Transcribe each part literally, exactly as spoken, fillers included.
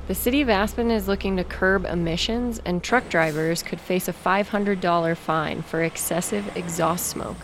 The city of Aspen is looking to curb emissions, and truck drivers could face a five hundred dollars fine for excessive exhaust smoke.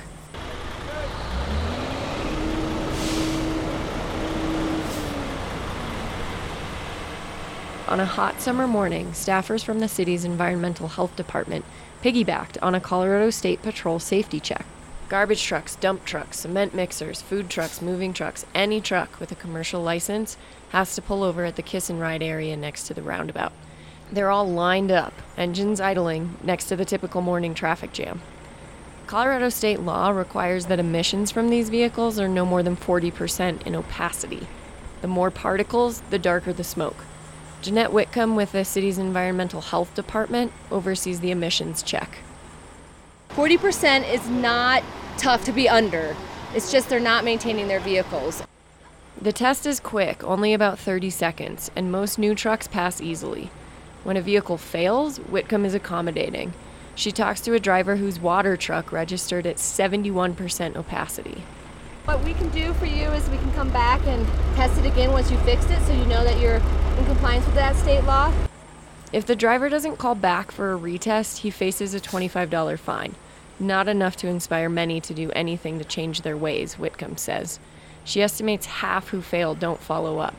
On a hot summer morning, staffers from the city's environmental health department piggybacked on a Colorado State Patrol safety check. Garbage trucks, dump trucks, cement mixers, food trucks, moving trucks, any truck with a commercial license has to pull over at the Kiss and Ride area next to the roundabout. They're all lined up, engines idling, next to the typical morning traffic jam. Colorado state law requires that emissions from these vehicles are no more than forty percent in opacity. The more particles, the darker the smoke. Jeanette Whitcomb with the city's environmental health department oversees the emissions check. forty percent is not tough to be under. It's just they're not maintaining their vehicles. The test is quick, only about thirty seconds, and most new trucks pass easily. When a vehicle fails, Whitcomb is accommodating. She talks to a driver whose water truck registered at seventy-one percent opacity. What we can do for you is we can come back and test it again once you fixed it so you know that you're in compliance with that state law. If the driver doesn't call back for a retest, he faces a twenty-five dollars fine. Not enough to inspire many to do anything to change their ways, Whitcomb says. She estimates half who fail don't follow up.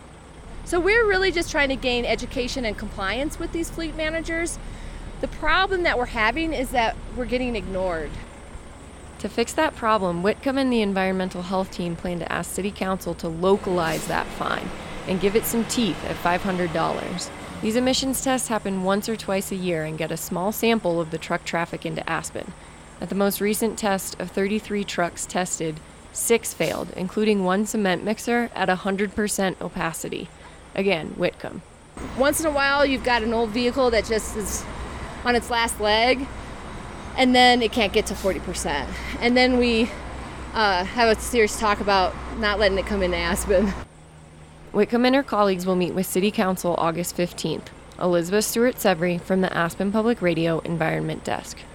So we're really just trying to gain education and compliance with these fleet managers. The problem that we're having is that we're getting ignored. To fix that problem, Whitcomb and the environmental health team plan to ask City Council to localize that fine and give it some teeth at five hundred dollars. These emissions tests happen once or twice a year and get a small sample of the truck traffic into Aspen. At the most recent test of thirty-three trucks tested, six failed, including one cement mixer at one hundred percent opacity. Again, Whitcomb. Once in a while, you've got an old vehicle that just is on its last leg, and then it can't get to forty percent. And then we uh, have a serious talk about not letting it come into Aspen. Whitcomb and her colleagues will meet with City Council August fifteenth. Elizabeth Stewart-Severy from the Aspen Public Radio Environment Desk.